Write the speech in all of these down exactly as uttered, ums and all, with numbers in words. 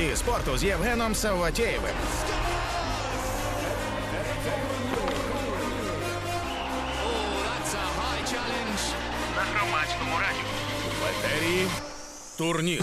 Світі спорту з Євгеном Савватєєвим. На Громадському радіо. В етері турнір.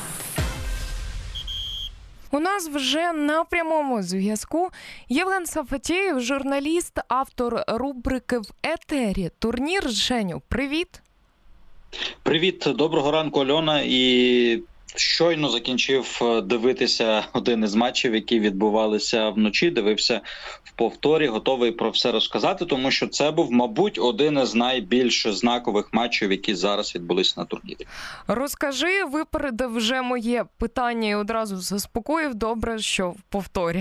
У нас вже на прямому зв'язку Євген Савватєєв, журналіст, автор рубрики «В етері турнір». Женю, привіт. Привіт, доброго ранку, Альона. І щойно закінчив дивитися один із матчів, які відбувалися вночі. Дивився в повторі, готовий про все розказати, тому що це був, мабуть, один із найбільш знакових матчів, які зараз відбулися на турнірі. Розкажи, випередив вже моє питання і одразу заспокоїв. Добре, що в повторі.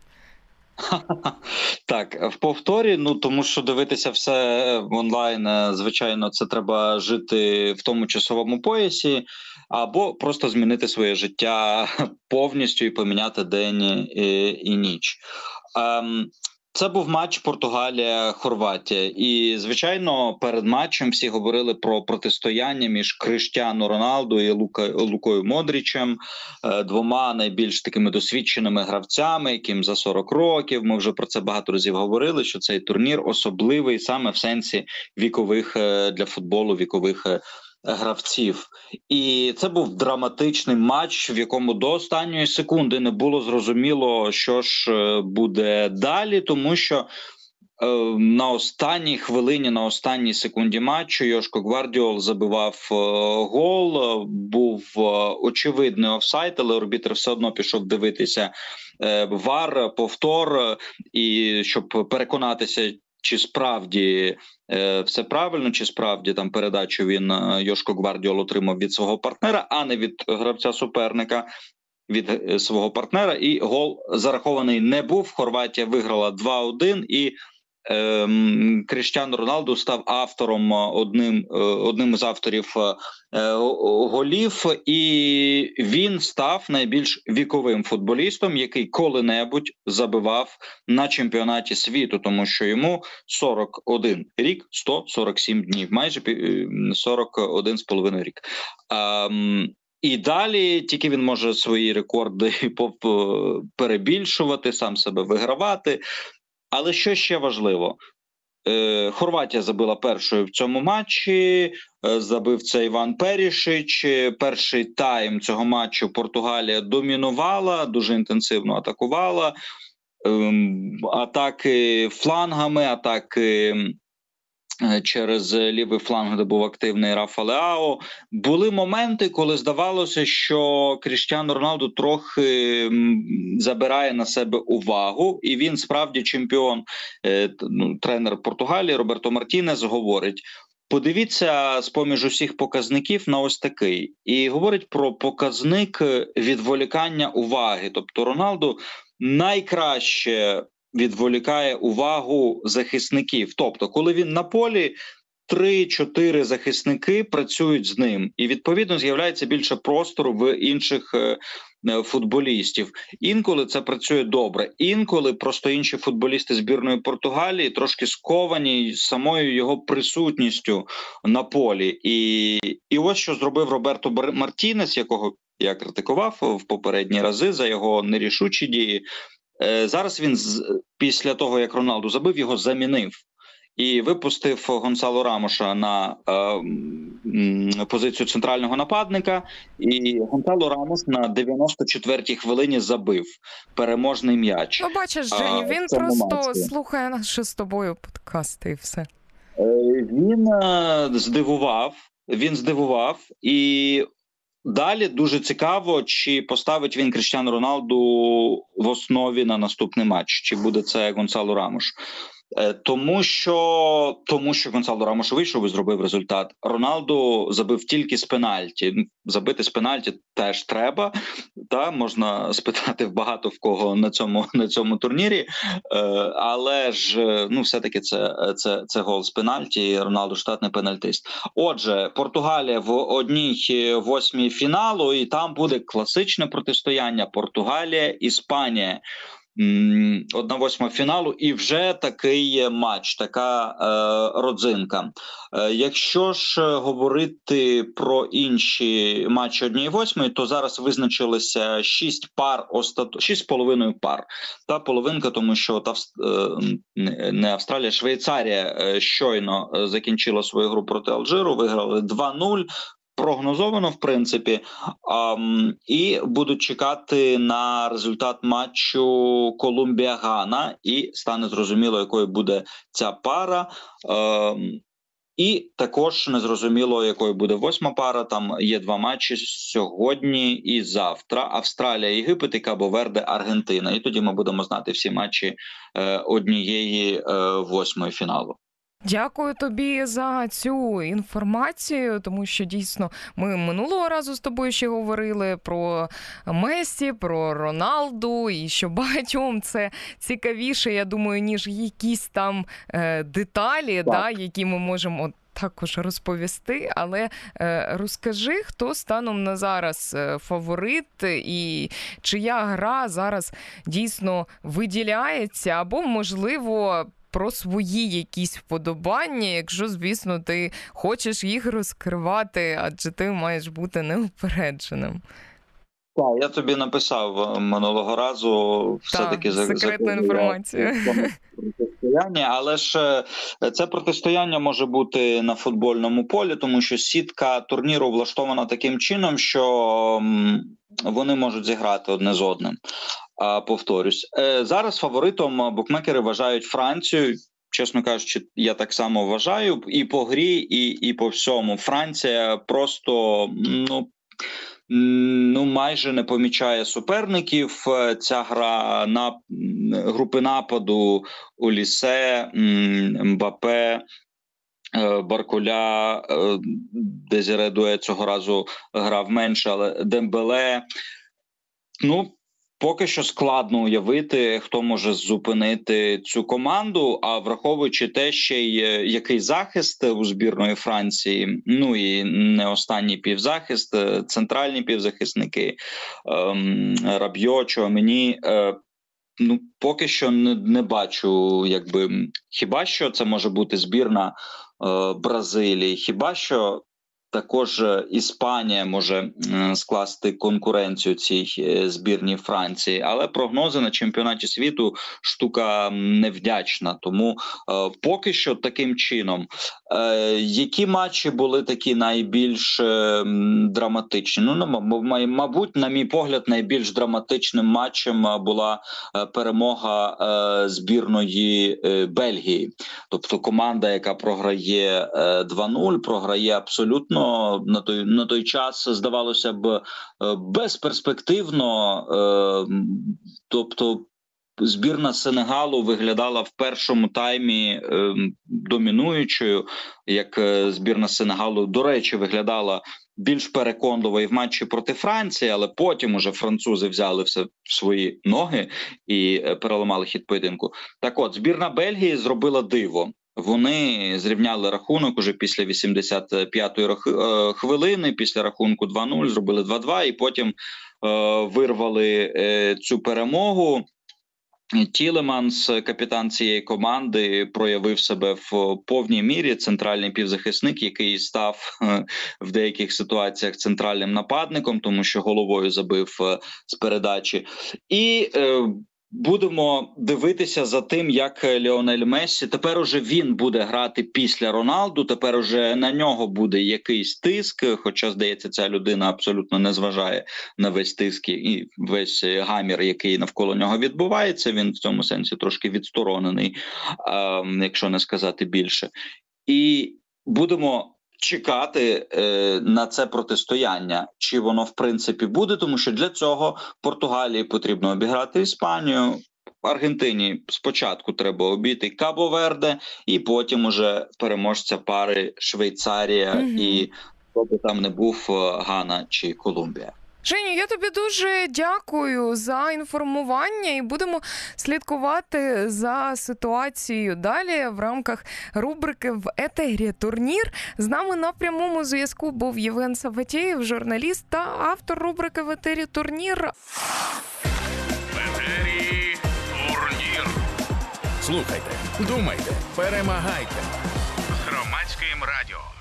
Так, в повторі, ну тому що дивитися все онлайн, звичайно, це треба жити в тому часовому поясі, або просто змінити своє життя повністю і поміняти день і, і ніч. Ем, Це був матч Португалія-Хорватія. І, звичайно, перед матчем всі говорили про протистояння між Кріштіану Роналду і Лука, Лукою Модрічем, двома найбільш такими досвідченими гравцями, яким за сорок років. Ми вже про це багато разів говорили, що цей турнір особливий саме в сенсі вікових для футболу, вікових гравців. І це був драматичний матч, в якому до останньої секунди не було зрозуміло, що ж буде далі, тому що е, на останній хвилині, на останній секунді матчу Йошко Гвардіол забивав е, гол, був е, очевидний офсайд, але арбітр все одно пішов дивитися е, вар, повтор, і щоб переконатися, чи справді е, все правильно, чи справді там передачу він Йошко Гвардіол отримав від свого партнера, а не від гравця суперника, від е, свого партнера. І гол зарахований не був. Хорватія виграла два один, і е, Кріштіану Роналду став автором, одним, е, одним з авторів е, голів, і він став найбільш віковим футболістом, який коли-небудь забивав на чемпіонаті світу, тому що йому сорок один рік, сто сорок сім днів, майже сорок один з половиною рік. Ем, І далі тільки він може свої рекорди перебільшувати, сам себе вигравати. Але що ще важливо? Хорватія забила першою в цьому матчі, забив це Іван Перішич. Перший тайм цього матчу Португалія домінувала, дуже інтенсивно атакувала. Атаки флангами, атаки через лівий фланг, де був активний Рафа Леао. Були моменти, коли здавалося, що Кріштіану Роналду трохи забирає на себе увагу, і він справді чемпіон. Ну, тренер Португалії Роберто Мартінес говорить: подивіться з-поміж усіх показників на ось такий. І говорить про показник відволікання уваги. Тобто Роналду найкраще відволікає увагу захисників. Тобто, коли він на полі, три-чотири захисники працюють з ним. І, відповідно, з'являється більше простору в інших е, футболістів. Інколи це працює добре. Інколи просто інші футболісти збірної Португалії трошки сковані самою його присутністю на полі. І, і ось що зробив Роберто Мартінес, якого я критикував в попередні рази за його нерішучі дії. Зараз він, після того, як Роналду забив, його замінив і випустив Гонсало Рамоша на е, позицію центрального нападника, і Гонсало Рамош на дев'яносто четвертій хвилині забив переможний м'яч. Ну, бачиш, Женю, він просто матчі. слухає наші з тобою подкасти і все. Він е, здивував, він здивував, і далі дуже цікаво, чи поставить він Кріштіану Роналду в основі на наступний матч, чи буде це Гонсало Рамош. Тому що, тому що Гонсало Рамош вийшов і зробив результат. Роналду забив тільки з пенальті. Забити з пенальті теж треба. Та, можна спитати багато в кого на цьому, на цьому турнірі. Але ж, ну, все-таки це, це, це гол з пенальті. Роналду штатний пенальтист. Отже, Португалія в одній восьмій фіналу, і там буде класичне протистояння Португалія-Іспанія. одна восьма фіналу, і вже такий матч, така е, родзинка. Е, якщо ж говорити про інші матчі однієї восьмої, то зараз визначилися шість пар, остат... шість з половиною пар. Та половинка, тому що от Авст... е, не Австралія, Швейцарія е, щойно закінчила свою гру проти Алжиру, виграли два нуль. Прогнозовано, в принципі, um, і будуть чекати на результат матчу Колумбія-Гана, і стане зрозуміло, якою буде ця пара. Um, і також незрозуміло, якою буде восьма пара. Там є два матчі сьогодні і завтра. Австралія, Єгипет і Кабо-Верде, Аргентина. І тоді ми будемо знати всі матчі е, однієї е, восьмої фіналу. Дякую тобі за цю інформацію, тому що дійсно ми минулого разу з тобою ще говорили про Месі, про Роналду, і що багатьом це цікавіше, я думаю, ніж якісь там е, деталі, да, які ми можемо також розповісти. Але е, розкажи, хто станом на зараз фаворит і чия гра зараз дійсно виділяється, або, можливо, про свої якісь вподобання, якщо, звісно, ти хочеш їх розкривати, адже ти маєш бути неупередженим. Так, я тобі написав минулого разу все-таки за секретну інформацію. Протистояння, але ж це протистояння може бути на футбольному полі, тому що сітка турніру влаштована таким чином, що вони можуть зіграти одне з одним. Повторюсь. Зараз фаворитом букмекери вважають Францію. Чесно кажучи, я так само вважаю. І по грі, і, і по всьому. Франція просто, ну, ну, майже не помічає суперників. Ця гра на групи нападу Олісе, Мбапе, Барколя, Дезіре Дуе цього разу грав менше, але Дембеле. Ну, поки що складно уявити, хто може зупинити цю команду, а враховуючи те, ще й який захист у збірної Франції, ну і не останній півзахист, центральні півзахисники, ем, Рабьо, Чуамені, е, ну, поки що не, не бачу, якби, хіба що це може бути збірна е, Бразилії, хіба що також Іспанія може скласти конкуренцію цій збірній Франції, але прогнози на чемпіонаті світу штука невдячна. Тому е, поки що таким чином. Е, які матчі були такі найбільш е, драматичні? Ну, мабуть, на мій погляд, найбільш драматичним матчем була перемога е, збірної е, Бельгії. Тобто команда, яка програє е, два нуль, програє абсолютно на той, на той час, здавалося б, безперспективно, тобто збірна Сенегалу виглядала в першому таймі домінуючою, як збірна Сенегалу, до речі, виглядала більш переконливо і в матчі проти Франції, але потім уже французи взяли все в свої ноги і переламали хід поєдинку. Так от, збірна Бельгії зробила диво. Вони зрівняли рахунок уже після вісімдесят п'ятої хвилини, після рахунку два нуль, зробили два два і потім е, вирвали е, цю перемогу. Тілеманс, капітан цієї команди, проявив себе в повній мірі, центральний півзахисник, який став е, в деяких ситуаціях центральним нападником, тому що головою забив е, з передачі. І е, будемо дивитися за тим, як Ліонель Мессі, тепер уже він буде грати після Роналду, тепер уже на нього буде якийсь тиск, хоча, здається, ця людина абсолютно не зважає на весь тиск і весь гамір, який навколо нього відбувається, він в цьому сенсі трошки відсторонений, якщо не сказати більше. І будемо чекати е, на це протистояння, чи воно в принципі буде, тому що для цього Португалії потрібно обіграти Іспанію, Аргентині спочатку треба обійти Кабо-Верде, і потім уже переможця пари Швейцарія mm-hmm. і хто би там не був, Гана чи Колумбія. Женю, я тобі дуже дякую за інформування і будемо слідкувати за ситуацією далі в рамках рубрики «В етері турнір». З нами на прямому зв'язку був Євген Савватєєв, журналіст та автор рубрики «В етері турнір». В етері Слухайте, думайте, перемагайте. З громадським радіо.